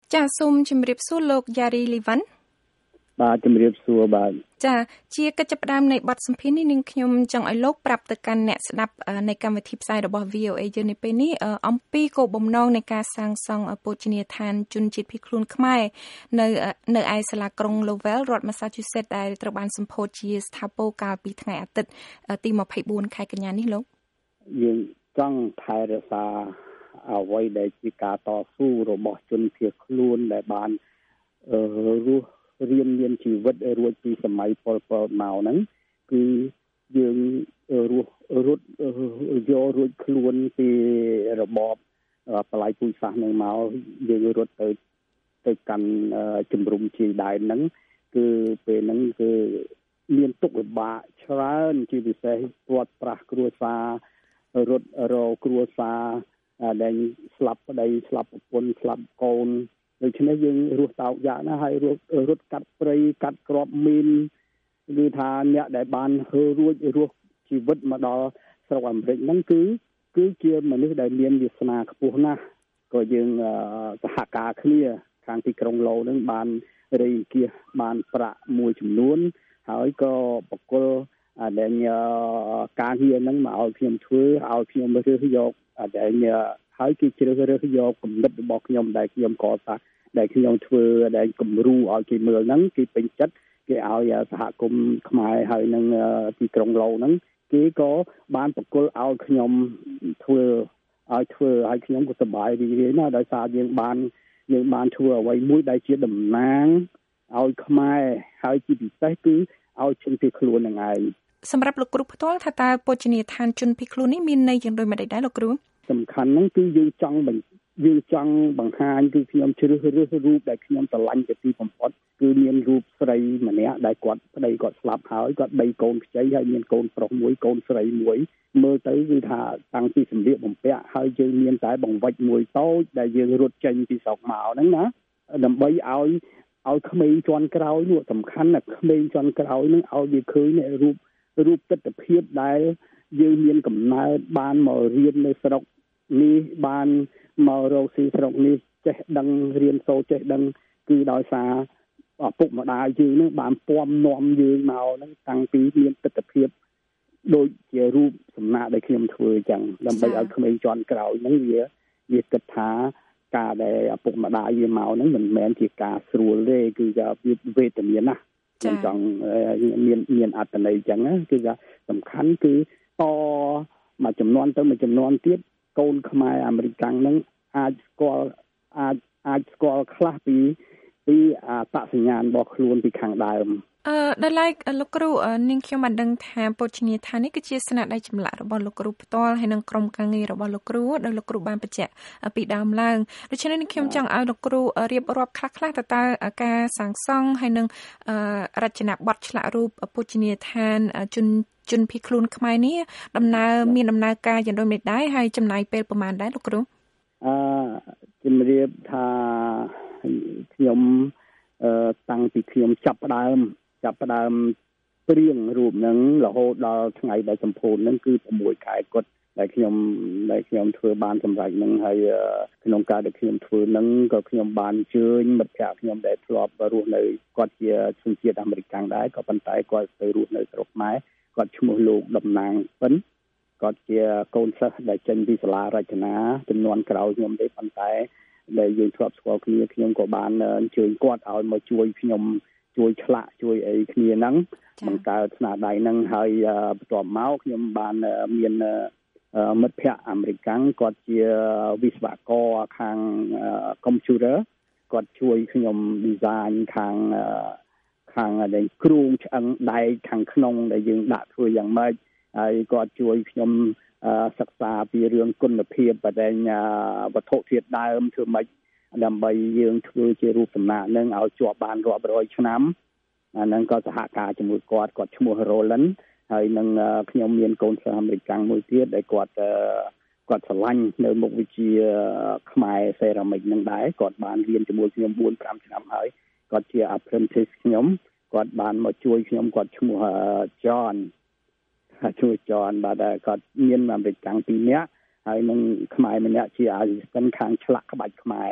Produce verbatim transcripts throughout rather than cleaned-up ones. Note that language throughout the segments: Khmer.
ចាសូមជម្រាបសួរលោកយ៉ារីលីវ៉ាន់បាទជម្រាបសួរបាទចាជាកិច្ចផ្ដើមនៃបទសម្ភាសន៍នេះនឹងខ្ញុំចង់ឲ្យលោកប្រាប់ទៅកាន់អ្នកស្ដាប់នៃកម្មវិធីផ្សាយរបស់ V O A យើងនេះពេលនេះអំពីគោលបំណងនៃការសាងសង់បូជនីយដ្ឋានជនជាតិភៀសខ្លួនខ្មែរនៅនៅឯសាលាក្រុង Lowell រដ្ឋ Massachusetts ដែលត្រូវបានសម្ពោធជាស្ថាពរកាលពីថ្ងៃអាទិត្យទីម្ភៃបួនខែកញ្ញានេះលោកយើងចង់ថែរក្សាអ្វីដែលជាការតស៊ូរបស់ជនភៀសខ្លួនដែលបានរស់រៀនមានជីវិតរួចពីសម័យប៉ុលពតមកហ្នឹងគឺយើងរស់រត់យករួចខ្លួនពីរបបបល្ល័យពូជសាសន៍ហ្នឹងមកយើងរត់ទៅទៅកាន់ជំរំជាយដែនហ្នឹងគឺពេលហ្នឹងគឺមានទុក្ខលំបាកច្រើនជាពិសេសព្រាត់ប្រាសគ្រួសាររត់រកគ្រួសារដែលស្លាប់ប្តីស្លាប់ប្រពន្ធស្លាប់កូនដូច្នេះយើងរស់តោកយ៉ាណាហើយរត់រត់កាត់ព្រៃកាត់ក្របមីនគឺថាអ្នកដែលបានហើររួចរស់ជីវិតមកដល់ស្រុកអាមេរិកហ្នឹងគឺគឺជាមនុស្សដែលមានវាសនាខ្ពស់ណាស់ក៏យើងសហការគ្នាខាងទីក្រុងឡូហ្នឹងបានរៃគៀសបានប្រាក់មួយចំនួនហើយក៏បកគលដែលការងារហ្នឹងមកឲ្យខ្ញុំធ្វើឲ្យខ្ញុំរើសយកដែលហើយគេជ្រើសរើសយកគំនិតរបស់ខ្ញុំដែលខ្ញុំកសាងដែលខ្ញុំធ្វើដែលគំរូឲ្យគេមើលហ្នឹងគេពេញចិត្តគេឲ្យសហគមន៍ខ្មែរហើយនឹងទីក្រុងឡូហ្នឹងគេក៏បានបកគលឲ្យខ្ញុំធ្វើឲ្យធ្វើឲ្យខ្ញុំក៏សប្បាយរីករាយណាស់ដោយសារយើងបានយើងបានធ្វើអ្វីមួយដែលជាតំណាងឲ្យខ្មែរហើយជាពិសេសគឺឲ្យជនភៀសខ្លួននឹងឯងសម្រាប់លោកគ្រូផ្ទាល់ថាតើបូជនីយដ្ឋានជនភៀសខ្លួននេះមានន័យយ៉ាងដូចម្តេចដែរលោកគ្រូសំខាន់ហ្នឹងគឺយើងចង់យើងចង់បង្ហាញគឺខ្ញុំជ្រើសរើសរូបដែលខ្ញុំស្រឡាញ់ជាទីបំផុតគឺមានរូបស្រីម្នាក់ដែលគាត់ប្តីគាត់ស្លាប់ហើយគាត់បីកូនខ្ចីហើយមានកូនប្រុសមួយកូនស្រីមួយមើលទៅគឺថាតាំងពីសម្លៀកបំពាក់ហើយយើងមានតែបង្វិចមួយតូចដែលយើងរត់ចេញពីស្រុកមកហ្នឹងណាដើម្បីឲ្យឲ្យក្មេងជាន់ក្រោយនោះសំខាន់ណាក្មេងជាន់ក្រោយហ្នឹងឲ្យវាឃើញរូបរូបទិដ្ឋភាពដែលយើងមានកំណើតបានមករៀននៅស្រុកនេះបានមករកស៊ីស្រុកនេះចេះដឹងរៀនសូត្រចេះដឹងគឺដោយសារឪពុកម្ដាយយើងនឹងបានពំនាំយើងមកហ្នឹងតាំងពីមានទិដ្ឋភាពដូចជារូបសំណាកដែលខ្ញុំធ្វើអញ្ចឹងដើម្បីឲ្យក្មេងជាន់ក្រោយហ្នឹងវាវាគិតថាការដែលឪពុកម្ដាយវាមកហ្នឹងមិនមែនជាការស្រួលទេគឺថាវាវេទនាណាស់ខ្ញុំចង់មានមានអត្ថន័យអញ្ចឹងគឺថាសំខាន់គឺតមួយចំនួនទៅមួយចំនួនទៀតកូនខ្មែរអាមេរិកហ្នឹងអាចស្គាល់អាចអាចស្គាល់ខ្លះពីពីអត្តសញ្ញាណរបស់ខ្លួនពីខាងដើមអឺដល់ឡែកលោកគ្រូនាងខ្ញុំបានដឹងថាបូជនីយដ្ឋាននេះគឺជាស្នាដៃចម្លាក់របស់លោកគ្រូផ្ទាល់ហើយនិងក្រុមការងាររបស់លោកគ្រូដោយលោកគ្រូបានបញ្ជាក់ពីដើមឡើងដូច្នេះនាងខ្ញុំចង់ឲ្យលោកគ្រូរៀបរាប់ខ្លះៗទៅតើការសាងសង់ហើយនិងរចនាបថឆ្លាក់រូបបូជនីយដ្ឋានជនជនភៀសខ្លួនខ្មែរនេះដំណើរមានដំណើរការយ៉ាងដូចម្តេចដែរហើយចំណាយពេលប្រហែលដែរលោកគ្រូអឺជំរាបថាខ្ញុំអឺតាំងពីខ្ញុំចាប់ផ្ដើមចាប់ផ្ដើមព្រៀងរូបហ្នឹងរហូតដល់ថ្ងៃដែលសម្ពោធហ្នឹងគឺ៦ខែគត់ដែលខ្ញុំដែលខ្ញុំធ្វើបានសម្រេចហ្នឹងហើយក្នុងការដែលខ្ញុំធ្វើហ្នឹងក៏ខ្ញុំបានអញ្ជើញមិត្តភក្តិខ្ញុំដែលធ្លាប់រស់នៅគាត់ជាជនជាតិអាមេរិកដែរក៏ប៉ុន្តែគាត់ទៅរស់នៅស្រុកខ្មែរគាត់ឈ្មោះលោកតំណាងពិនគាត់ជាកូនសិស្សដែលចេញពីសាលារចនាចំនួនក្រោយខ្ញុំទេប៉ុន្តែដែលយើងធ្លាប់ស្គាល់គ្នាខ្ញុំក៏បានអញ្ជើញគាត់ឲ្យមកជួយខ្ញុំជួយឆ្លាក់ជួយអីគ្នាហ្នឹងបង្កើតស្នាដៃហ្នឹងហើយបន្ទាប់មកខ្ញុំបានមានមិត្តភ័ក្តិអាមេរិកគាត់ជាវិស្វករខាង computer គាត់ជួយខ្ញុំ design ខាងខាងដែលគ្រូឆ្អឹងដែកខាងក្នុងដែលយើងដាក់ធ្វើយ៉ាងម៉េចហើយគាត់ជួយខ្ញុំសិក្សាពីរឿងគុណភាពបដិញ្ញាវត្ថុធាតុដើមធ្វើម៉េចដើម្បីយើងធ្វើជារូបសំណាកនឹងឲ្យជាប់បានរាប់រយឆ្នាំអាហ្នឹងក៏សហការជាមួយគាត់គាត់ឈ្មោះ Roland ហើយនឹងខ្ញុំមានកូនសិស្សអាមេរិកមួយទៀតដែលគាត់គាត់ឆ្លាញ់នៅមុខវិជ្ជាខ្មែរសេរ៉ាមិចនឹងដែរគាត់បានរៀនជាមួយខ្ញុំបួនប្រាំឆ្នាំហើយគាត់ជា apprentice ខ្ញុំគាត់បានមកជួយខ្ញុំគាត់ឈ្មោះ John ជួយ John បាទគាត់មានអាមេរិកពីរនាក់ហើយនឹងខ្មែរម្នាក់ជា assistant ខាងឆ្លាក់ក្បាច់ខ្មែរ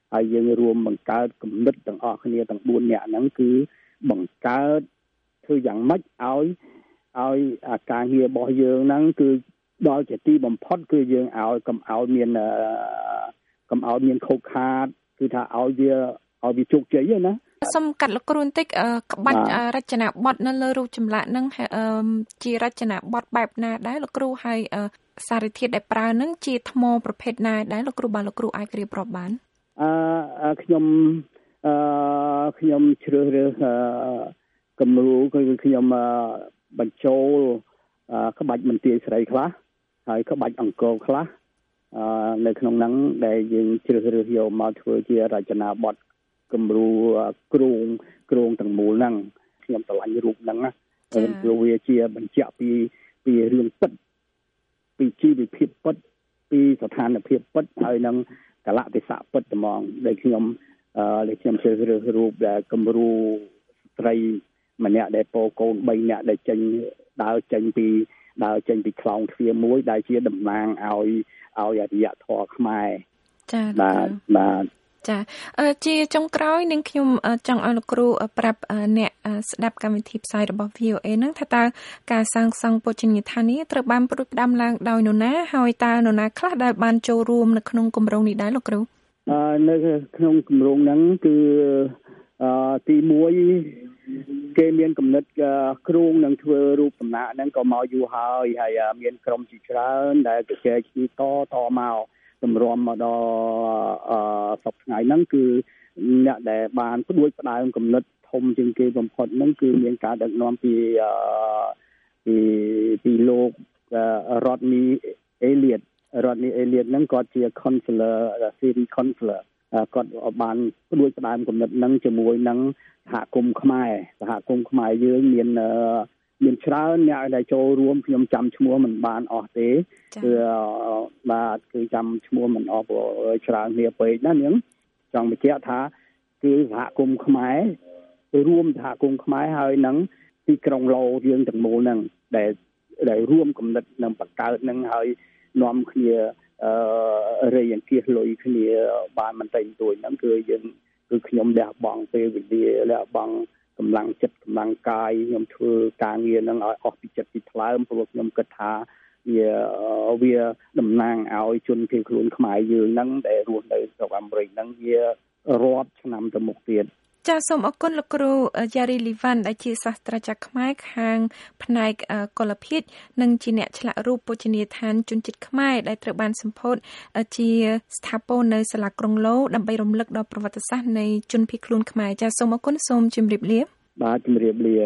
ហើយយើងរួមបង្កើតគំនិតទាំងអស់គ្នាទាំងបួននាក់ហ្នឹងគឺបង្កើតធ្វើយ៉ាងម៉េចឲ្យឲ្យការងាររបស់យើងហ្នឹងគឺដល់ជាទីបំផុតគឺយើងឲ្យកុំឲ្យមានកុំឲ្យមានខូចខាតគឺថាឲ្យវាឲ្យវាជោគជ័យណាសូមកាត់លោកគ្រូបន្តិចក្បាច់រចនាបថនៅលើរូបចម្លាក់ហ្នឹងជារចនាបថបែបណាដែរលោកគ្រូហើយសារធាតុដែលប្រើហ្នឹងជាថ្មប្រភេទណាដែរលោកគ្រូបាទលោកគ្រូអាចរៀបរាប់បានអឺខ្ញុំអឺខ្ញុំជ្រើសរើសគំរូគឺខ្ញុំបញ្ចូលក្បាច់មន្ទីរស្រីខ្លះហើយក្បាច់អង្គរខ្លះនៅក្នុងហ្នឹងដែលយើងជ្រើសរើសយកមកធ្វើជារចនាបថគំរូគ្រោងគ្រោងទាំងមូលហ្នឹងខ្ញុំឆ្លាញ់រូបហ្នឹងណាព្រោះវាជាបញ្ជាក់ពីពីរឿងពិតពីជីវភាពពិតពីស្ថានភាពពិតហើយនឹងកលៈទេសៈពិតហ្មងដែលខ្ញុំអឺដែលខ្ញុំជ្រើសរើសរូបដែលគំរូស្ត្រីម្នាក់ដែលពោកូនបីនាក់ដែលចេញដើរចេញពីដើរចេញពីខ្លោងទ្វារមួយដែលជាតំណាងឲ្យឲ្យអរិយធម៌ខ្មែរចា៎បាទបាទចាជាចុងក្រោយនឹងខ្ញុំចង់ឲ្យលោកគ្រូប្រាប់អ្នកស្ដាប់កម្មវិធីផ្សាយរបស់ វី អូ អេ ហ្នឹងថាតើការសាងសង់ពុទ្ធនីយដ្ឋាននេះត្រូវបានផ្ដួចផ្ដើមឡើងដោយនរណាហើយតើនរណាខ្លះដែលបានចូលរួមនៅក្នុងគម្រោងនេះដែរលោកគ្រូអឺនៅក្នុងគម្រោងហ្នឹងគឺអឺទីមួយគេមានគំនិតគ្រោងនឹងធ្វើរូបដំណាក់ហ្នឹងក៏មកយូរហើយហើយមានក្រុមជាច្រើនដែលជជែកគ្នាតតមកតម្រាំមកដល់អឺសប្តាហ៍ថ្ងៃហ្នឹងគឺអ្នកដែលបានផ្ដួចផ្ដើមគំនិតធំជាងគេបំផុតហ្នឹងគឺមានការដឹកនាំពីអឺពីពីលោក Rodney Elliot Rodney Elliot ហ្នឹងគាត់ជា counselor City counselor គាត់បានផ្ដួចផ្ដើមគំនិតហ្នឹងជាមួយនឹងសហគមន៍ខ្មែរសហគមន៍ខ្មែរយើងមានមានច្រើនអ្នកដែលចូលរួមខ្ញុំចាំឈ្មោះមិនបានអស់ទេគឺបាទគឺចាំឈ្មោះមិនអស់ច្រើនគ្នាពេកណានាងចង់បញ្ជាក់ថាគឺសហគមន៍ខ្មែររួមសហគមន៍ខ្មែរហើយនឹងទីក្រុងឡូយើងទាំងមូលហ្នឹងដែលដែលរួមគំនិតនឹងបង្កើតនឹងហើយនាំគ្នាអឺរៃអង្គាសលុយគ្នាបានមិនតែទួយហ្នឹងគឺយើងគឺខ្ញុំលះបង់ពេលវេលាលះបង់កម្លាំងចិត្តកម្លាំងកាយខ្ញុំធ្វើការងារហ្នឹងឲ្យអស់ពីចិត្តពីថ្លើមព្រោះខ្ញុំគិតថាវាវាតំណាងឲ្យជនភៀសខ្លួនខ្មែរយើងហ្នឹងដែលរស់នៅស្រុកអាមេរិកហ្នឹងវារាប់ឆ្នាំទៅមុខទៀតចាសសូមអរគុណលោកគ្រូយ៉ារីលីវ៉ាន់ដែលជាសាស្ត្រាចារ្យខ្មែរខាងផ្នែកកលភាជនិងជាអ្នកឆ្លាក់រូបពុទ្ធនីយដ្ឋានជនជាតិខ្មែរដែលត្រូវបានសម្ពោធជាស្ថាពរនៅសាលាក្រុងឡូដើម្បីរំលឹកដល់ប្រវត្តិសាស្ត្រនៃជនភៀសខ្លួនខ្មែរចាសសូមអរគុណសូមជម្រាបលាបាទជម្រាបលា